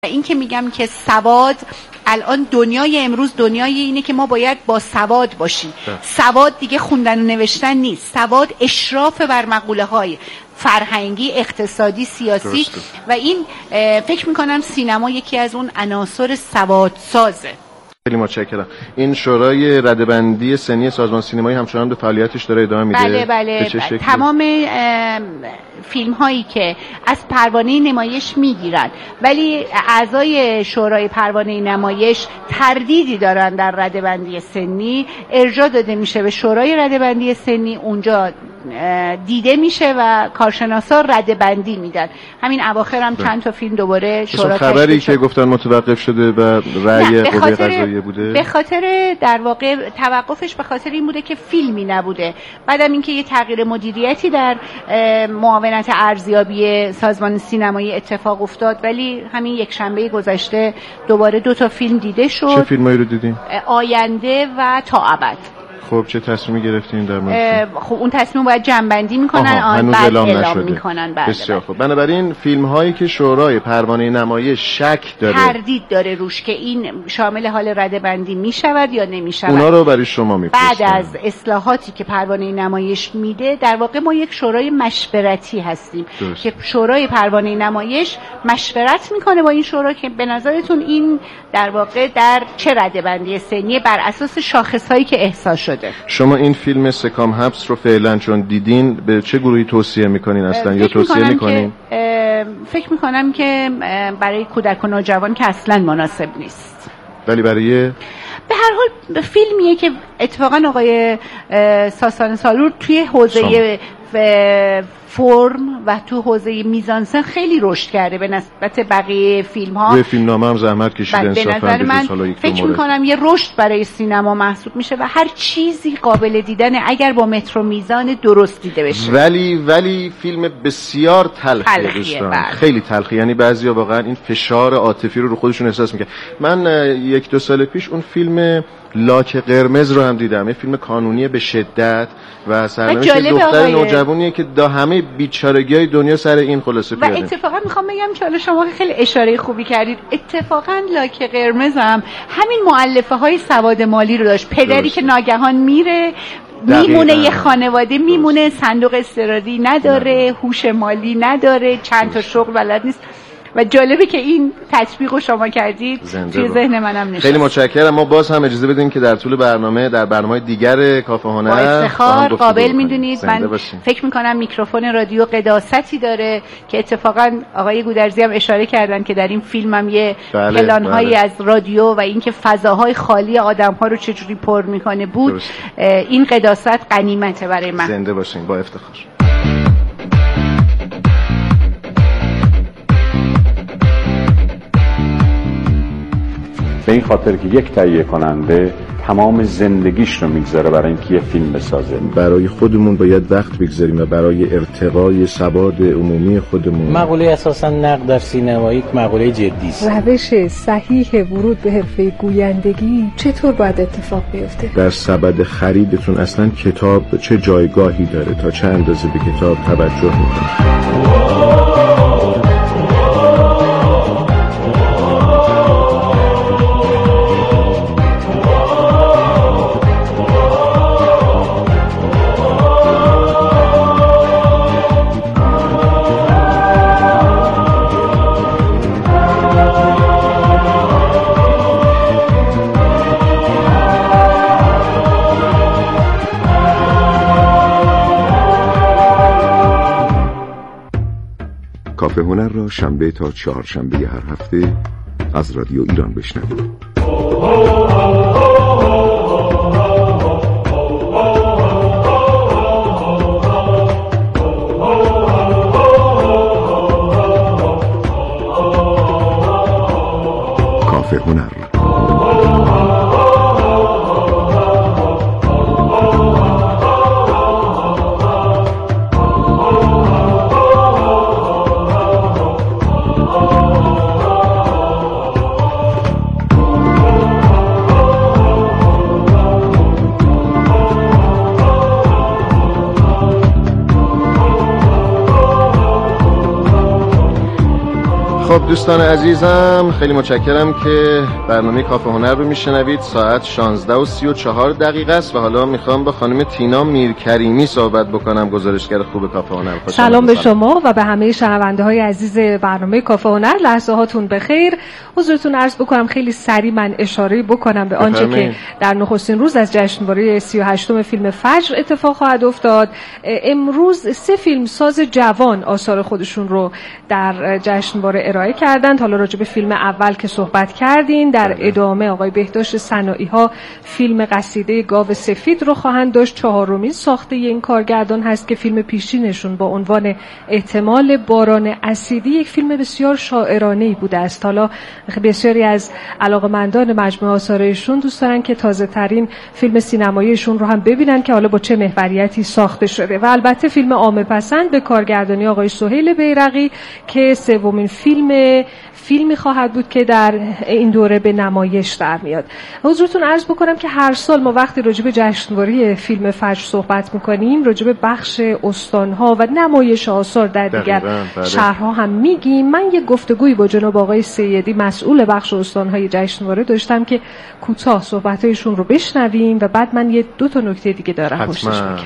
این که میگم که سواد الان دنیای امروز دنیای اینه که ما باید با سواد باشیم. سواد دیگه خوندن و نوشتن نیست، سواد اشراف بر مقوله های فرهنگی، اقتصادی، سیاسی درسته. و این فکر میکنم سینما یکی از اون عناصر سواد سازه. خیلی متشکرم. این شورای رده‌بندی سنی سازمان سینمایی همچنان به فعالیتش داره ادامه میده؟ بله. تمام فیلم هایی که از پروانه نمایش میگیرن ولی اعضای شورای پروانه نمایش تردیدی دارن در رده‌بندی سنی، ارجاع داده میشه به شورای رده‌بندی سنی، اونجا دیده میشه و کارشناسا رده‌بندی میدن. همین اواخر هم چند تا فیلم دوباره شورا خبری که گفتن متوقف شده و رأی قوه قضاییه بوده، به خاطر در واقع توقفش به خاطر این بوده که فیلمی نبوده. بعدم اینکه یه تغییر مدیریتی در معاونت ارزیابی سازمان سینمایی اتفاق افتاد، ولی همین یک شنبه گذشته دوباره 2 تا فیلم دیده شد. چه فیلمایی رو دیدین؟ آینده و تا ابد. خب چه تصمیمی گرفتین در مورد؟ خب اون تصمیم باید جمع‌بندی میکنن، بعد اعلام میکنن. بسیار خوب. بنابراین فیلم هایی که شورای پروانه نمایش شک داره، تردید داره روش که این شامل حال رده‌بندی میشود یا نمیشود، اونا رو برای شما میفرستن. بعد از اصلاحاتی که پروانه نمایش میده، در واقع ما یک شورای مشورتی هستیم که شورای پروانه نمایش مشورت میکنه با این شورا که به نظرتون این در واقع در چه رده‌بندی سنی بر اساس شاخصهایی که احساس شده. شما این فیلم سکام حبس رو فعلا چون دیدین به چه گروهی توصیه میکنین اصلا یا توصیه میکنین؟ فکر میکنم که برای کودک و نوجوان که اصلا مناسب نیست، ولی برای به هر حال فیلمیه که اتفاقا آقای ساسان سالور توی حوزه فرم و تو حوزه میزانسن خیلی رشد کرده به نسبت بقیه فیلم ها. روی فیلمنامه هم زحمت کشیده انصافا. به نظر من فکر میکنم یه رشد برای سینما محسوب میشه و هر چیزی قابل دیدنه اگر با متر و میزان درست دیده بشه. ولی فیلم بسیار تلخیه دوستان، خیلی تلخیه. یعنی بعضیا واقعا این فشار عاطفی رو خودشون احساس میکنن. من 1-2 سال پیش اون فیلم لاک قرمز رو هم دیدم، یه فیلم کانونی به شدت و سرنوشت دختر نوجوانیه که دا همه بیچارگی‌های دنیا سر این خلاصه پیاده. و اتفاقا میخوام بگم که شما خیلی اشاره خوبی کردید، اتفاقا لاک قرمز هم همین مؤلفه‌های سواد مالی رو داشت. پدری که ناگهان میره میمونه یه خانواده میمونه، صندوق استراری نداره، هوش مالی نداره، چند تا شغل بلد نیست و جالبه که این تطبیق رو شما کردید توی ذهن منم نشست. خیلی متشکرم. ما باز هم اجازه بدین که در طول برنامه در برنامه‌های دیگر کافه هنر با افتخار قابل میدونید. من فکر میکنم میکروفون رادیو قداستی داره که اتفاقا آقای گودرزی هم اشاره کردن که در این فیلم هم یه پلان‌هایی از رادیو و اینکه فضاهای خالی آدم‌ها رو چجوری پر میکنه بود. این قداست غنیمته برای من. زنده باشین. با افتخار. به این خاطر که یک تهیه کننده تمام زندگیش رو میگذاره برای اینکه یه فیلم بسازه. برای خودمون باید وقت بگذاریم و برای ارتقای سواد عمومی خودمون. مقوله اساسا نقد در سینما یک مقوله جدی است. روش صحیح ورود به حرفه گویندگی چطور باید اتفاق بیفته؟ در سبد خریدتون اصلا کتاب چه جایگاهی داره، تا چه اندازه به کتاب توجه میکنید؟ کافه هنر را شنبه تا 4شنبه هر هفته از رادیو ایران بشنوید. کافه هنر. خب دوستان عزیزم، خیلی متشکرم که برنامه کافه هنر رو میشنوید. ساعت 16:34 است و حالا میخوام با خانم تینا میرکریمی صحبت بکنم، گزارشگر خوب کافه هنر. سلام به شما و به همه شنونده های عزیز برنامه کافه هنر. لحظه هاتون بخیر. حضورتون عرض بکنم خیلی سریع من اشاره بکنم به آنچه که در نخستین روز از جشنواره 38م فیلم فجر اتفاق خواهد افتاد. امروز 3 فیلمساز جوان آثار خودشون رو در جشنواره ارائه کردند. حالا راجع به فیلم اول که صحبت کردین، در ادامه آقای بهداشت صناعی ها فیلم قصیده گاو سفید رو خواهند داشت. 4مین ساخته این کارگردان هست که فیلم پیشینشون با عنوان احتمال باران اسیدی یک فیلم بسیار شاعرانه‌ای بوده است. حالا بسیاری از علاقه‌مندان مجموعه آثارشون دوست دارن که تازه‌ترین فیلم سینماییشون رو هم ببینن که حالا با چه محوریتی ساخته شده. و البته فیلم عامه پسند به کارگردانی آقای سهیل بیرقی که 3مین فیلمی خواهد بود که در این دوره به نمایش در میاد. حضورتون عرض بکنم که هر سال ما وقتی راجع به جشنواره فیلم فجر صحبت میکنیم راجع به بخش استانها و نمایش آثار در دیگر شهرها هم میگیم. من یک گفتگویی با جناب آقای سیدی مسئول بخش استانهای جشنواره داشتم که کوتاه صحبتایشون رو بشنویم و بعد من 2 نکته دیگه دارم پشتش میگم.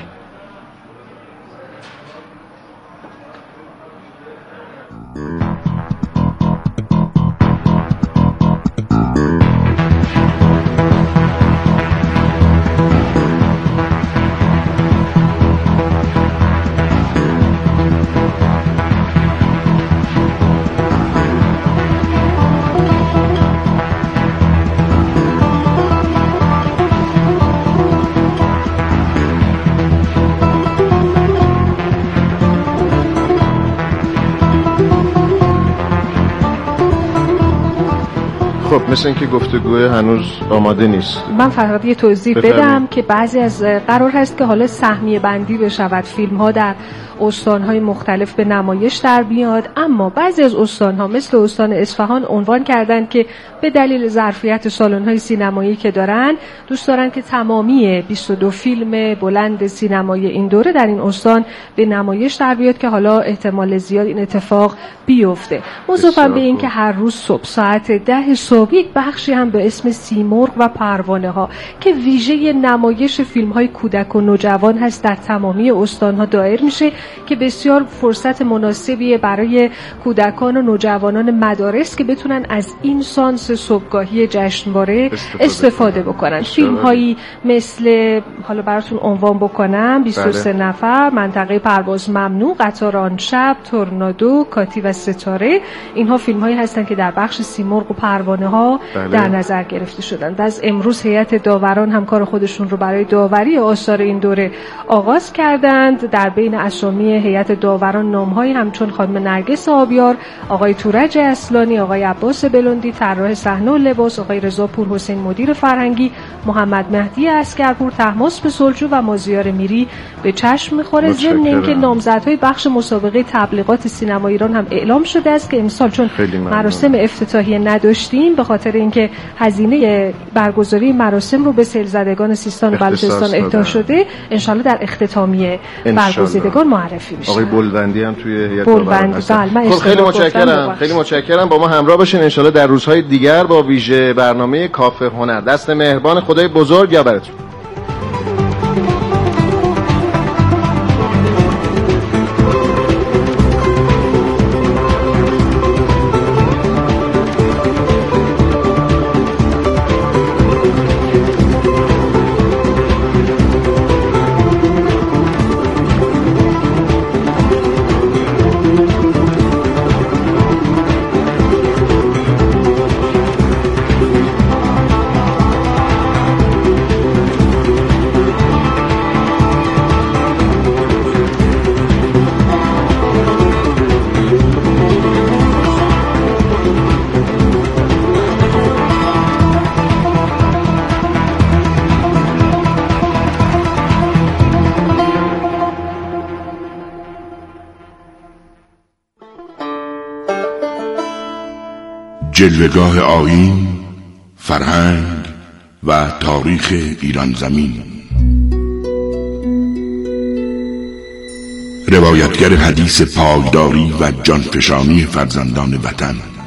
خب مثل اینکه گفتگوی هنوز آماده نیست. من فقط یه توضیح بدم که بعضی از قرار هست که حالا سهمیه بندی بشود فیلم ها در استان‌های مختلف به نمایش در بیاد، اما بعضی از استان‌ها مثل استان اصفهان عنوان کردن که به دلیل ظرفیت سالن‌های سینمایی که دارن دوست دارن که تمامی 22 فیلم بلند سینمایی این دوره در این استان به نمایش در بیاد که حالا احتمال زیاد این اتفاق بیفته. مضافاً به این که هر روز صبح ساعت 10 صبح یک بخشی هم به اسم سیمرغ و پروانه ها که ویژه نمایش فیلم‌های کودک و نوجوان هست در تمامی استان‌ها دایر میشه که بسیار فرصت مناسبیه برای کودکان و نوجوانان مدارس که بتونن از این سانس صبحگاهی جشنواره استفاده بکنن. فیلم‌هایی مثل حالا براتون عنوان بکنم 23 نفر، منطقه پرواز ممنوع، قطار آن شب، تورنادو، کاتی و ستاره، اینها فیلم‌هایی هستن که در بخش سیمرغ و پروانه ها در نظر گرفته شدن. از امروز هیئت داوران هم کار خودشون رو برای داوری آثار این دوره آغاز کردند. در بین اسامی هیئت داوران نام‌هایی همچون خانم نرگس آبیار، آقای تورج اصلانی، آقای عباس بلندی طراح صحنه و لباس، آقای رضا پورحسین مدیر فرهنگی، محمد مهدی اسکرپور، طهماسب سلجو و مازیار میری به چشم می‌خوره. ضمن اینکه نامزدهای بخش مسابقه تبلیغات سینما ایران هم اعلام شده است که امسال چون مراسم افتتاحیه نداشتیم به خاطر اینکه هزینه برگزاری مراسم رو به سیلزدگان سیستان و بلوچستان اهدا شده، انشالله در اختتامیه برگزیدگان معرفی میشه. آقای بلوندی هم توی هیئت داوران هستن. خیلی متشکرم. با ما همراه باشین انشالله در روزهای دیگر با ویژه برنامه کافه هنر. دست مهربان خدای بزرگ یاورتون. جلوه‌گاه آیین، فرهنگ و تاریخ ایران زمین. روایتگر حدیث پایداری و جانفشانی فرزندان وطن.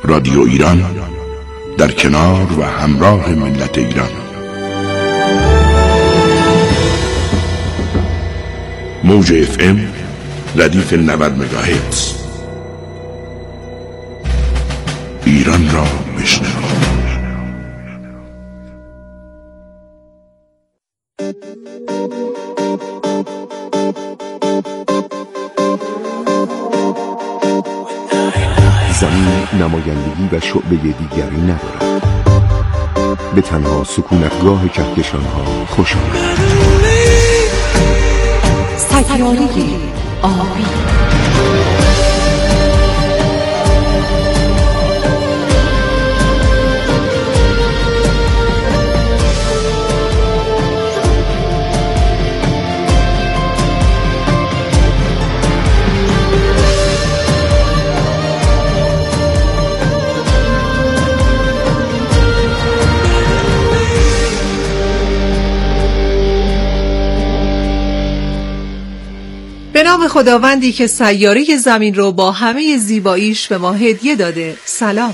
رادیو ایران در کنار و همراه ملت ایران. موج FM ردیف 90 مگاهرتز. ایران را بشنوید. زمین نمایندگی و شعبه دیگری ندارد. به تنها سکونتگاه کهکشان‌ها خوش آمد. سیاره آبی. به نام خداوندی که سیاره زمین رو با همه زیباییش به ما هدیه داده. سلام.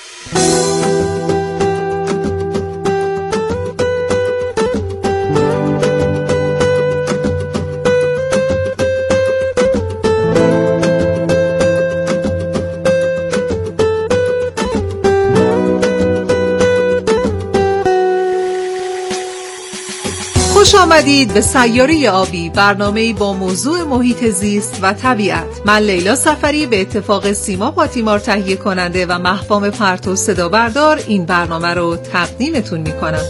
خوش آمدید به سیاره آبی، برنامه‌ای با موضوع محیط زیست و طبیعت. من لیلا صفری به اتفاق سیما پاتیمار تهیه کننده و مهبام پرتو صدا بردار این برنامه رو تقدیمتون می‌کنم.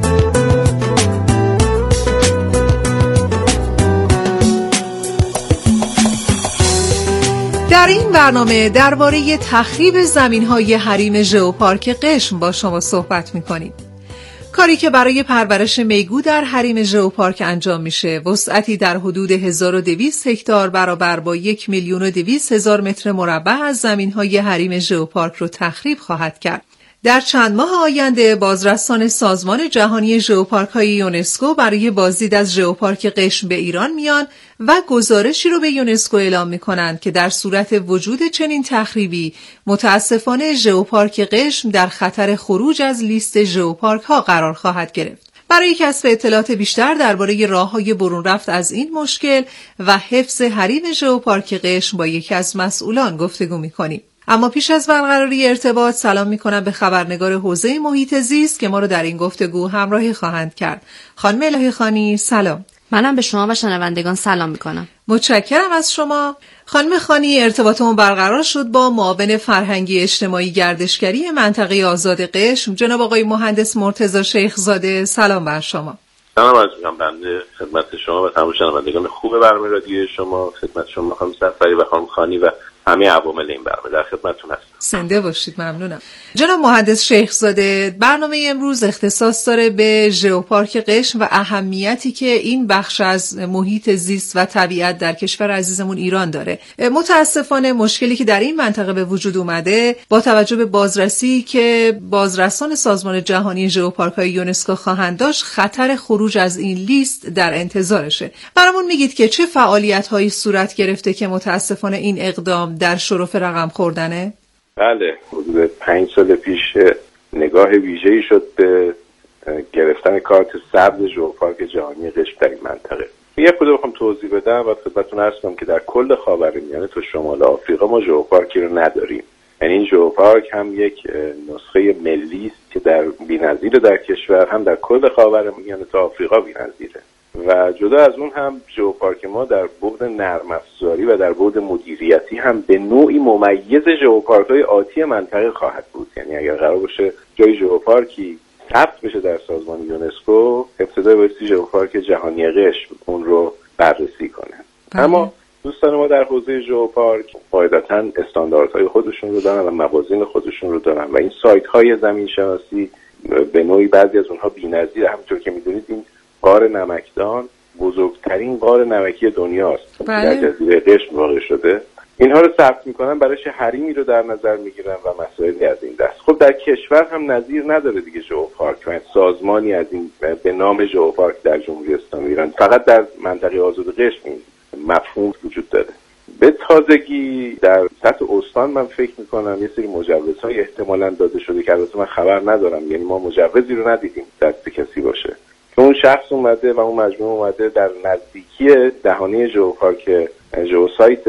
در این برنامه درباره تخریب زمین‌های حریم ژئوپارک قشم با شما صحبت می‌کنیم. کاری که برای پرورش میگو در حریم ژئوپارک انجام میشه وسعتی در حدود 1200 هکتار برابر با 1,200,000 متر مربع از زمین‌های حریم ژئوپارک رو تخریب خواهد کرد. در چند ماه آینده بازرسان سازمان جهانی ژئوپارک‌های یونسکو برای بازدید از ژئوپارک قشم به ایران میان و گزارشی رو به یونسکو اعلام می‌کنند که در صورت وجود چنین تخریبی متأسفانه ژئوپارک قشم در خطر خروج از لیست ژئوپارک‌ها قرار خواهد گرفت. برای کسب اطلاعات بیشتر درباره راه‌های برون رفت از این مشکل و حفظ حریم ژئوپارک قشم با یکی از مسئولان گفتگو می‌کنیم. اما پیش از برقراری ارتباط سلام میکنم به خبرنگار حوزه محیط زیست که ما رو در این گفتگو همراهی خواهند کرد. خانم الهی خانی سلام. منم به شما و شنوندگان سلام میکنم. متشکرم از شما. خانم خانی، ارتباطمون برقرار شد با معاون فرهنگی اجتماعی گردشگری منطقه آزاد قشم جناب آقای مهندس مرتضی شیخزاده. سلام بر شما. سلام عرض می‌کنم بنده خدمت شما و تمام شنوندگان خوب برنامه رادیو شما، خدمت شما خانم صفری و خانم خانی و همه عوامل این برنامه در خدمتتون هستم. زنده باشید. ممنونم. جناب مهندس شیخزاده، برنامه امروز اختصاص داره به ژئوپارک قشم و اهمیتی که این بخش از محیط زیست و طبیعت در کشور عزیزمون ایران داره. متاسفانه مشکلی که در این منطقه به وجود اومده با توجه به بازرسی که بازرسان سازمان جهانی ژئوپارک‌های یونسکو خواهند داشت، خطر خروج از این لیست در انتظارشه. برامون میگید که چه فعالیت‌هایی صورت گرفته که متاسفانه این اقدام در شرف رقم خوردنه؟ بله، حدود 5 سال پیش نگاه ویژه‌ای شد به گرفتن کارت سبز ژئوپارک جهانی قشم در این منطقه. یه خود بخوام توضیح بدم و خدمتتون عرض کنم که در کل خاورمیانه تا شمال آفریقا ما ژئوپارکی رو نداریم. یعنی این ژئوپارک هم یک نسخه ملی است که در بی‌نظیر در کشور، هم در کل خاورمیانه تا آفریقا بی‌نظیره. و جدا از اون هم ژئوپارک ما در بعد نرم افزاری و در بعد مدیریتی هم به نوعی ممیز ژئوپارک‌های آتی منطقه خواهد بود. یعنی اگر قرار باشه جای ژئوپارکی ثبت بشه در سازمان یونسکو، ابتدا بایستی ژئوپارک جهانی قشم اون رو بررسی کنه. اما دوستان ما در حوزه ژئوپارک قاعدتاً استانداردهای خودشون رو دارن و موازین خودشون رو دارن و این سایت‌های زمین شناسی به نوعی بعضی از اونها بی‌نظیره. همونطور که می‌دونید این غار نمکدان بزرگترین غار نمکی دنیاست. در جزیره قشم واقع شده. اینها رو ثبت میکنن، برایش حریمی رو در نظر میگیرن و مسائلی از این دست. خب در کشور هم نظیر نداره دیگه ژئوپارک و سازمانی از این به نام ژئوپارک در جمهوری اسلامی ایران. فقط در منطقه آزاد قشم این مفهوم وجود داره. به تازگی در سطح استان من فکر میکنم یه سری مجوزهای احتمالاً داده شده که البته من خبر ندارم، یعنی ما مجوزی رو ندیدیم دست کسی باشه که اون شخص اومده و اون مجموعه اومده در نزدیکی دهانه ژئوپارک ژئوسایت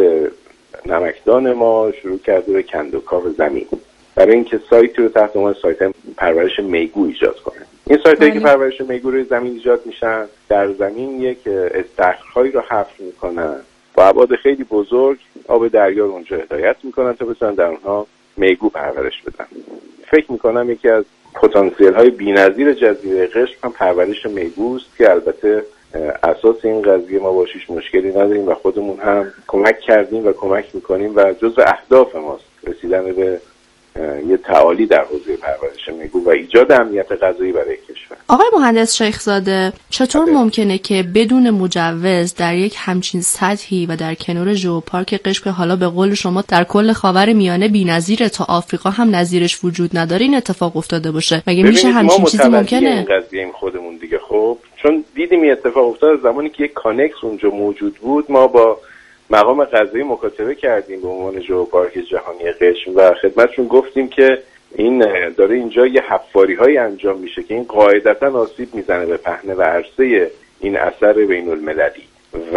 نمکدان ما شروع کرده به کندوکاو زمین برای اینکه سایتی رو تحت عنوان سایت پرورش میگو ایجاد کنه. این سایتایی که پرورش میگو روی زمین ایجاد میشن در زمین یک استخرهایی رو حفر میکنن با ابعاد خیلی بزرگ، آب دریا رو اونجا هدایت میکنن تا بتونن در اونها میگو پرورش بدن. فکر میکنم یکی از پتانسیل های بی‌نظیر جزیره قشم هم پرورش میگوست که البته اساس این قضیه ما باشیش مشکلی نداریم و خودمون هم کمک کردیم و کمک میکنیم و جزو اهداف ماست رسیدن به یه تعالی در حوزه پرورش میگو و ایجاد امنیت غذایی برای کشور. آقای مهندس شیخزاده، چطور ممکنه که بدون مجوز در یک همچین سطحی و در کنار ژئوپارک قشم حالا به قول شما در کل خاورمیانه بی‌نظیره تا آفریقا هم نظیرش وجود نداره این اتفاق افتاده باشه؟ مگه میشه همچین چیزی ممکنه؟ این قضیه این خودمون دیگه خب چون دیدیم این اتفاق افتاد زمانی که یک کانکس اونجا موجود بود. ما با مقام قضایی مکاتبه کردیم به عنوان ژئوپارک جهانی قشم و خدمتشون گفتیم که این داره اینجا یه حفاری‌هایی انجام میشه که این قاعدتاً آسیب میزنه به پهنه و عرصه این اثر بین‌المللی و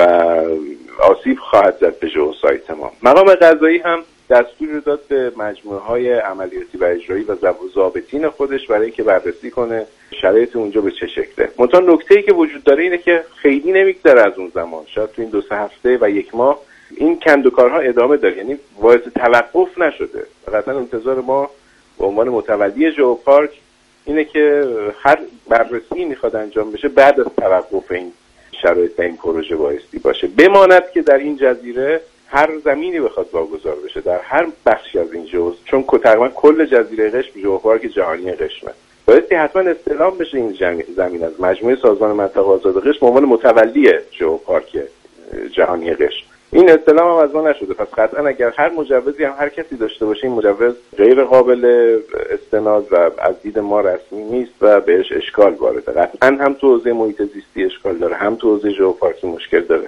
آسیب خواهد زد به ژئوسایت ما. مقام قضایی هم دستوری رو داد به مجموعه‌های عملیاتی و اجرایی و ضابطین خودش برای اینکه بررسی کنه شرایط اونجا به چه شکله. منتها نکته‌ای که وجود داره اینه که خیلی نمیگذره از اون زمان، شاید تو این 2-3 هفته و 1 ماه این کندوکارها ادامه داره، یعنی باعث توقف نشده. قطعا انتظار ما به عنوان متولی ژئوپارک اینه که هر بررسی میخواد انجام بشه بعد از توقف این شرایط این پروژه بایستی باشه. بماند که در این جزیره هر زمینی بخواد واگذار بشه در هر بخشی از این ژئو، چون تقریبا کل جزیره قشم ژئوپارک جهانی قشمه، بایستی حتما استعلام بشه این زمین از مجموعه سازمان منطقه آزاد قشم به عنوان متولی ژئوپارک جهانی قشم. این استعلام هم از ما نشده، پس قطعا اگر هر مجوزی هم هر کسی داشته باشه این مجوز غیر قابل استناد و از دید ما رسمی نیست و بهش اشکال وارده. قطعا هم تو حوزه محیط زیستی اشکال داره، هم تو حوزه ژئوپارکی مشکل داره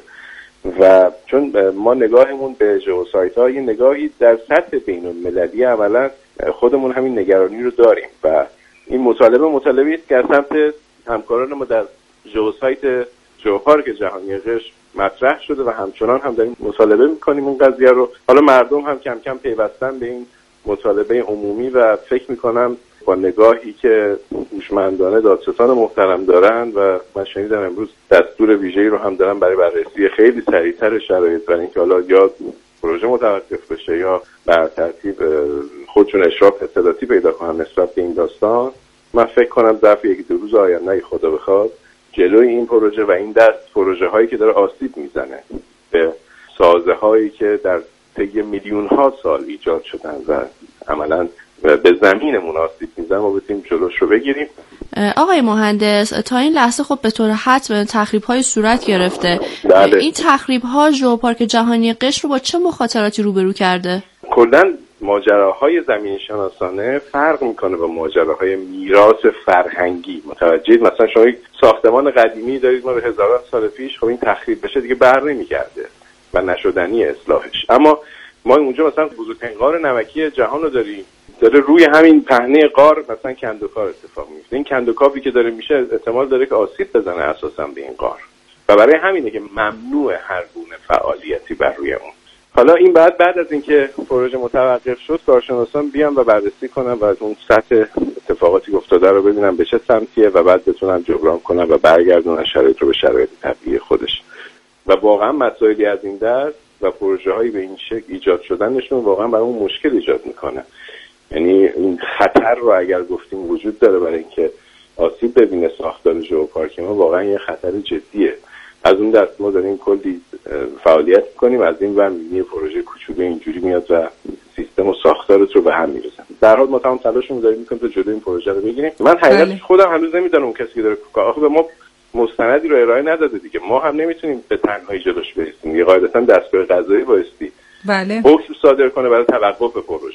و چون ما نگاهمون به ژئوسایت‌ها یه نگاهی در سطح بین‌المللی عملاً خودمون همین نگرانی رو داریم و این مطالبه است که از سمت همکاران ما در ژئوسایت ژئوپارک جهانی قشم مطرح شده و همچنان هم داریم مطالبه میکنیم این قضیه رو. حالا مردم هم کم کم پیوستن به این مطالبه عمومی و فکر میکنم با نگاهی که هوشمندانه دادستان محترم دارن و من شنیدم امروز دستور ویژه‌ای رو هم دارن برای بررسی خیلی سریعتر شرایط برای اینکه حالا یا پروژه متوقف بشه یا بر ترتیب خودشون اشراف اطلاعاتی پیدا کنن نسبت به این داستان. من فکر کنم ظرف 1-2 روز آینده خدا بخواد جلوی این پروژه و این دست پروژه هایی که داره آسیب میزنه به سازه هایی که در طی میلیون ها سال ایجاد شدن و عملاً به زمینمون آسیب میزنن ما بتونیم جلوش رو بگیریم. آقای مهندس، تا این لحظه خب به طور حتم تخریب های صورت گرفته. بله. این تخریب ها ژئوپارک جهانی قشم رو با چه مخاطراتی روبرو کرده؟ کلاً ماجراهای زمین شناسانه فرق میکنه با ماجراهای میراث فرهنگی. متوجهید؟ مثلا شما یک ساختمان قدیمی دارید ما به هزاران سال پیش، خب این تخریب بشه دیگه بر نمیگرده و نشدنی اصلاحش. اما ما اونجا مثلا بزرگترین غار نمکی جهان رو داریم، داره روی همین پهنه غار مثلا کندوکار اتفاق میفته. این کندوکاوی که داره میشه احتمال داره که آسیب بزنه اساسا به این غار و برای همینه که ممنوع هر گونه فعالیتی بر روی اون. حالا این بعد از اینکه پروژه متوقف شد کارشناسان بیان و بررسی کنن و اون سطح اتفاقاتی که افتاده رو ببینن به چه سمتیه و بعد بتونن جبران کنن و برگردونن شرایط رو به شرایط طبیعی خودش. و واقعا مسائلی از این دست و پروژه هایی به این شکل ایجاد شدنشون واقعا برامون مشکل ایجاد میکنه. یعنی این خطر رو اگر گفتیم وجود داره برای اینکه آسیب ببینه ساختار ژئوپارک ما، واقعا یه خطر جدیه. از اون دست ما داریم کلی فعالیت می‌کنیم، از این ور یه پروژه کوچولو اینجوری میاد و سیستم و ساختارت رو به هم می‌ریزه. در حال ما تمام تلاشمون داریم می‌کنیم تا جلوی این پروژه رو بگیریم. من حقیقتش خودم هنوز نمی‌دونم اون کسی که داره آخه به ما مستندی رو ارائه نداده دیگه. ما هم نمیتونیم به تنهایی جلوش برسیم. یه قاعدتاً دستگاه قضایی بایستی بله حکم صادر کنه برای توقف پروژه.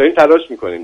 داریم تلاش میکنیم.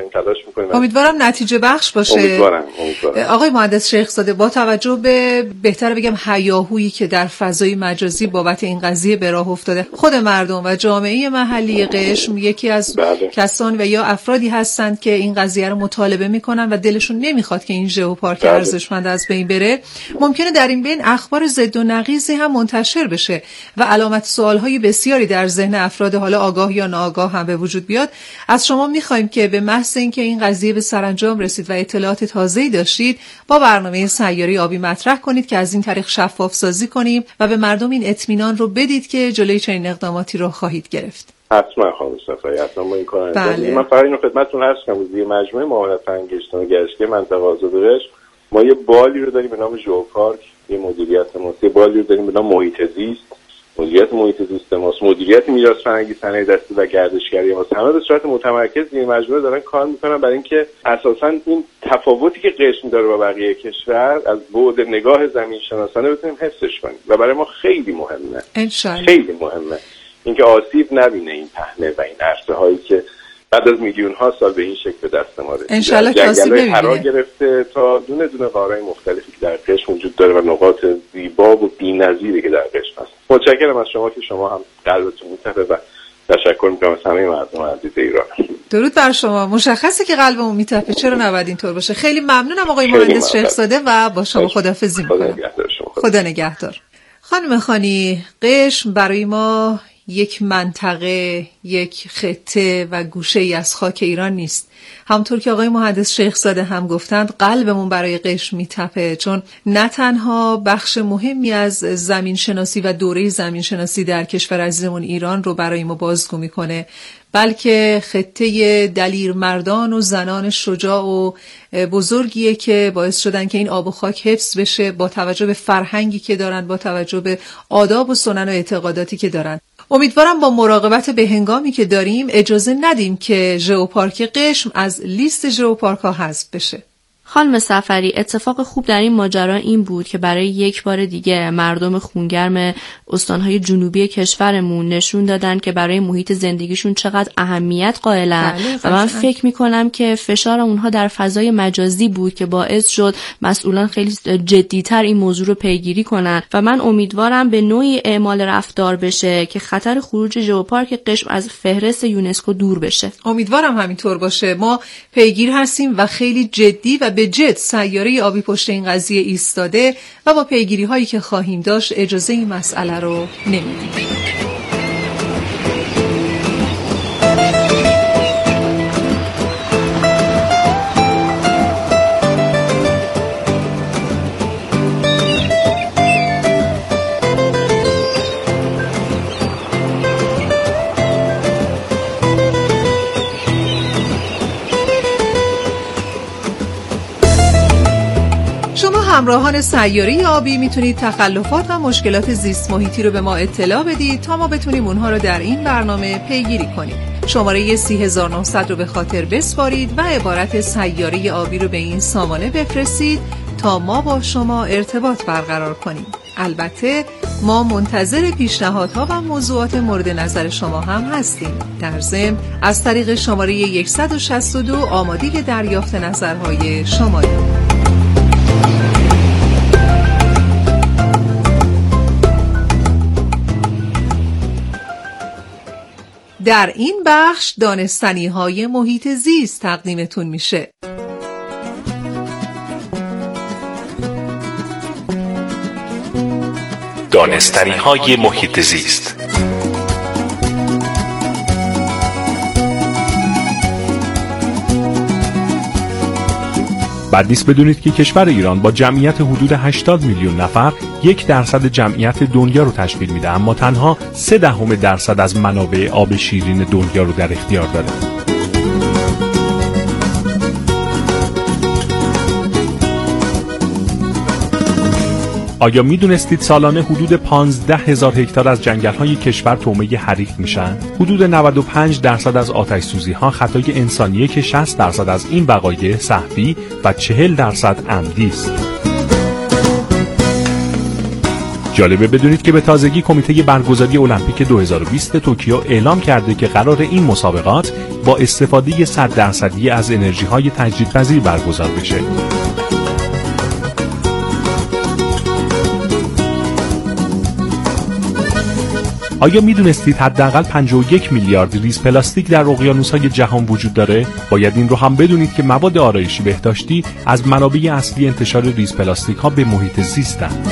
امیدوارم نتیجه بخش باشه. امیدوارم. آقای مهندس شیخزاده، با توجه به بهتر بگم هیاهویی که در فضای مجازی بابت این قضیه به راه افتاده، خود مردم و جامعه محلی قشم یکی از کسان و یا افرادی هستند که این قضیه رو مطالبه میکنن و دلشون نمیخواد که این ژئوپارک ارزشمند از بین بره. ممکنه در این بین اخبار ضد و نقیضی هم منتشر بشه و علامت سوالهای بسیاری در ذهن افراد حالا آگاه یا ناآگاه هم به وجود بیاد. از شما میخوایم که به محض اینکه این قضیه به سرانجام رسید و اطلاعات تازه‌ای داشتید با برنامه سیاره آبی مطرح کنید که از این طریق شفاف سازی کنیم و به مردم این اطمینان رو بدید که جلوی چنین اقداماتی رو خواهید گرفت. حتما خانم صفایی، حتما ما این کارو انجام میدیم. من فقط اینو خدمتتون عرض کنم که مجموعه معاونت فرهنگستان و گشتی منطقه آزاد قشم ما یه بالی رو داریم به نام ژئوپارک، یه مدیریت ماست، بالی رو داریم به نام محیط زیست، مدیریت محیط زیست ماست، مدیریت میراث فرهنگی، صنایع دستی و گردشگری ماست. همه به صورت متمرکز این مجموعه دارن کار میکنن برای اینکه اساساً این تفاوتی که قشم داره با بقیه کشور از بعد نگاه زمین شناسانه بتونیم حفظش کنیم و برای ما خیلی مهمه. انشالله خیلی مهمه اینکه آسیب نبینه این پهنه و این عرصه هایی که بعد از میلیون ها سال به این شکل به دست ما رسیده. انشالله که آسیب نبینه. قرار گرفته تا دونه دونه قاره‌های مختلفی که در قشم وجود داره و نقاط زیبا و بی‌نظیری که در قشم هست. متشکرم از شما که شما هم قلبتون میتپه و تشکر میکنم از همه مردم عزیز ایران. درود بر شما. مشخصه که قلبمون میتپه، چرا نباید اینطور باشه. خیلی ممنونم آقای مهندس شیخزاده و با شما خداحافظی میکنم. خدا نگهدار. خانم خانی، قشم برای ما یک منطقه، یک خطه و گوشه ای از خاک ایران نیست. همونطور که آقای مهندس شیخزاده هم گفتند قلبمون برای قشم میتپه، چون نه تنها بخش مهمی از زمین شناسی و دوره زمین شناسی در کشور عزیزمون ایران رو برای ما بازگو میکنه، بلکه خطه دلیر مردان و زنان شجاع و بزرگیه که باعث شدن که این آب و خاک حفظ بشه با توجه به فرهنگی که دارن، با توجه به آداب و سنن و اعتقاداتی که دارن. امیدوارم با مراقبت به هنگامی که داریم اجازه ندیم که ژئوپارک قشم از لیست ژئوپارک ها حذف بشه. خانم سفری، اتفاق خوب در این ماجرا این بود که برای یک بار دیگه مردم خونگرم استانهای جنوبی کشورمون نشون دادن که برای محیط زندگیشون چقدر اهمیت قائلن و من فکر میکنم که فشار اونها در فضای مجازی بود که باعث شد مسئولان خیلی جدی‌تر این موضوع رو پیگیری کنن و من امیدوارم به نوعی اعمال رفتار بشه که خطر خروج ژئوپارک قشم از فهرست یونسکو دور بشه. امیدوارم همینطور باشه. ما پیگیر هستیم و خیلی جدی و به جد سیاره آبی پشت این قضیه ایستاده و با پیگیری هایی که خواهیم داشت اجازه این مسئله رو نمیدیم. همراهان سیاره آبی میتونید تخلفات و مشکلات زیست محیطی رو به ما اطلاع بدید تا ما بتونیم اونها رو در این برنامه پیگیری کنیم. شماره 30900 رو به خاطر بسپارید و عبارت سیاره آبی رو به این سامانه بفرستید تا ما با شما ارتباط برقرار کنیم. البته ما منتظر پیشنهادها و موضوعات مورد نظر شما هم هستیم. در ضمن از طریق شماره 162 آماده دریافت نظرهای شماییم. در این بخش دانستنی‌های محیط زیست تقدیمتون میشه. دانستنی‌های محیط زیست. بد نیست بدونید که کشور ایران با جمعیت حدود 80 میلیون نفر 1% جمعیت دنیا رو تشکیل میده، اما تنها 0.3% از منابع آب شیرین دنیا رو در اختیار داره. آیا میدونستید سالانه حدود 15,000 هکتار از جنگل‌های کشور طعمه حریق میشن؟ حدود 95% از آتش‌سوزی‌ها خطای انسانیه که 60% از این وقایع سهوی و 40% عمدی است. جالبه بدونید که به تازگی کمیته برگزاری المپیک 2020 توکیو اعلام کرده که قرار این مسابقات با استفاده 100% از انرژی‌های تجدیدپذیر برگزار بشه. آیا میدونستید حداقل 51 میلیارد ریز پلاستیک در اقیانوس‌های جهان وجود داره؟ باید این رو هم بدونید که مواد آرایشی بهداشتی از منابع اصلی انتشار ریز پلاستیک‌ها به محیط زیستند.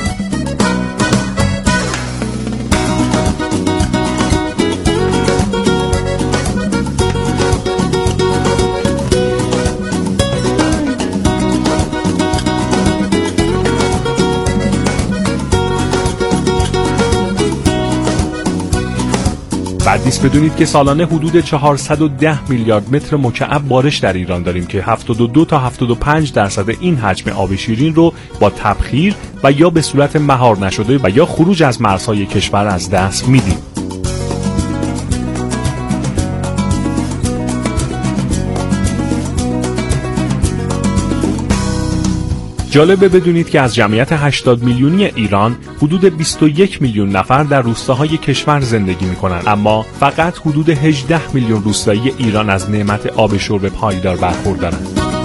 بعد نیست بدونید که سالانه حدود 410 میلیارد متر مکعب بارش در ایران داریم که 72 تا 75% این حجم آب شیرین رو با تبخیر و یا به صورت مهار نشده و یا خروج از مرزهای کشور از دست میدیم. جالبه بدونید که از جمعیت 80 میلیونی ایران حدود 21 میلیون نفر در روستاهای کشور زندگی میکنن، اما فقط حدود 18 میلیون روستایی ایران از نعمت آب شرب پایدار برخوردارن.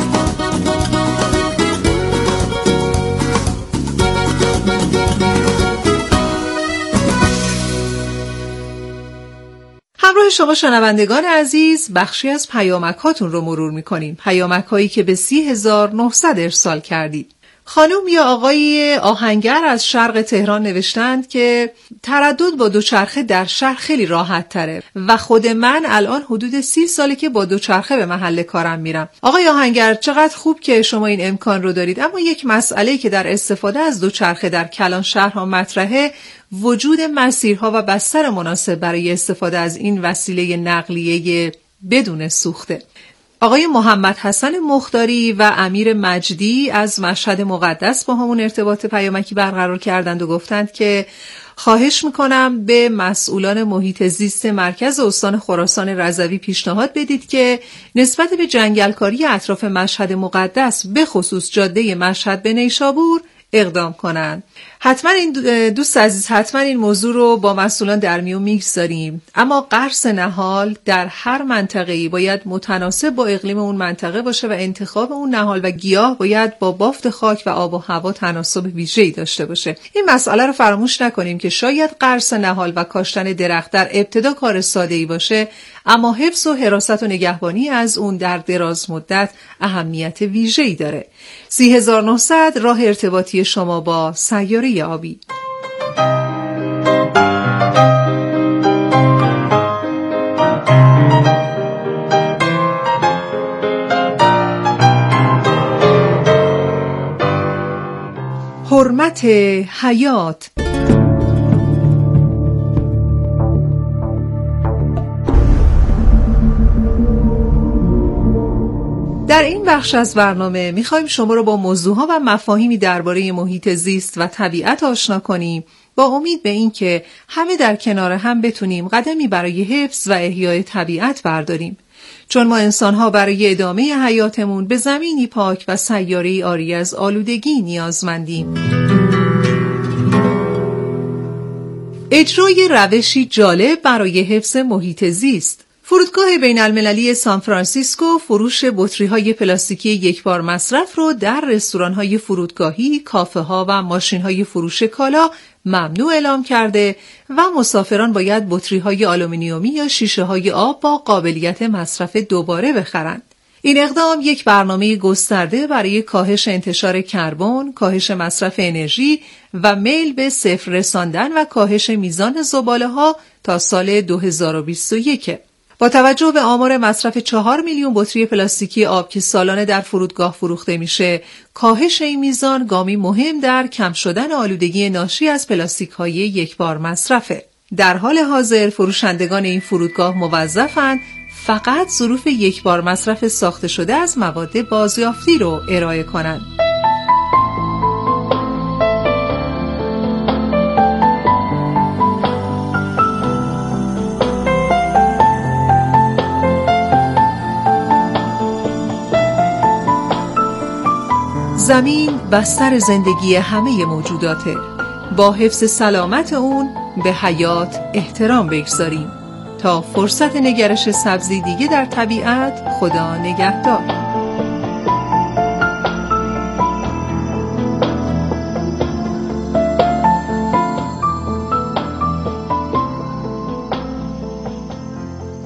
همراه شما شنوندگان عزیز بخشی از پیامک هاتون رو مرور میکنیم. پیامک هایی که به 30900 ارسال کردید. خانم یا آقای آهنگر از شرق تهران نوشتند که تردد با دوچرخه در شهر خیلی راحت تره و خود من الان حدود 30 ساله که با دوچرخه به محل کارم میرم. آقای آهنگر چقدر خوب که شما این امکان رو دارید، اما یک مسئله که در استفاده از دوچرخه در کلان شهرها مطرحه وجود مسیرها و بستر مناسب برای استفاده از این وسیله نقلیه بدون سوخته. آقای محمد حسن مختاری و امیر مجدی از مشهد مقدس با همون ارتباط پیامکی برقرار کردند و گفتند که خواهش میکنم به مسئولان محیط زیست مرکز استان خراسان رضوی پیشنهاد بدید که نسبت به جنگلکاری اطراف مشهد مقدس به خصوص جاده مشهد به نیشابور اقدام کنند. حتما این دوست عزیز حتما این موضوع رو با مسئولان در میون میگذاریم، اما قرص نهال در هر منطقه‌ای باید متناسب با اقلیم اون منطقه باشه و انتخاب اون نهال و گیاه باید با بافت خاک و آب و هوا تناسب ویژه‌ای داشته باشه. این مسئله رو فراموش نکنیم که شاید قرص نهال و کاشتن درخت در ابتدا کار ساده‌ای باشه، اما حفظ و حراست و نگهبانی از اون در دراز مدت اهمیت ویژه‌ای داره. 3900 راه ارتباطی شما با سیاره آبی. حرمت حیات. در این بخش از برنامه می‌خوایم شما رو با موضوعها و مفاهیمی درباره محیط زیست و طبیعت آشنا کنیم با امید به این که همه در کنار هم بتونیم قدمی برای حفظ و احیای طبیعت برداریم، چون ما انسان‌ها برای ادامه حیاتمون به زمینی پاک و سیاره‌ای عاری از آلودگی نیازمندیم. اجرای روشی جالب برای حفظ محیط زیست. فرودگاه بین المللی سان فرانسیسکو فروش بطری‌های پلاستیکی یکبار مصرف رو در رستوران‌های فرودگاهی، کافه‌ها و ماشین‌های فروش کالا ممنوع اعلام کرده و مسافران باید بطری‌های آلومینیومی یا شیشه‌های آب با قابلیت مصرف دوباره بخرند. این اقدام یک برنامه گسترده برای کاهش انتشار کربن، کاهش مصرف انرژی و میل به صفر رساندن و کاهش میزان زباله‌ها تا سال 2021. با توجه به آمار مصرف 4 میلیون بطری پلاستیکی آب که سالانه در فرودگاه فروخته میشه، کاهش این میزان گامی مهم در کم شدن آلودگی ناشی از پلاستیک‌های یکبار مصرفه. در حال حاضر فروشندگان این فرودگاه موظفند فقط ظروف یکبار مصرف ساخته شده از مواد بازیافتی رو ارائه کنند. زمین بستر زندگی همه موجوداته. با حفظ سلامت اون به حیات احترام بگذاریم. تا فرصت نگرش سبزی دیگه در طبیعت، خدا نگهدار.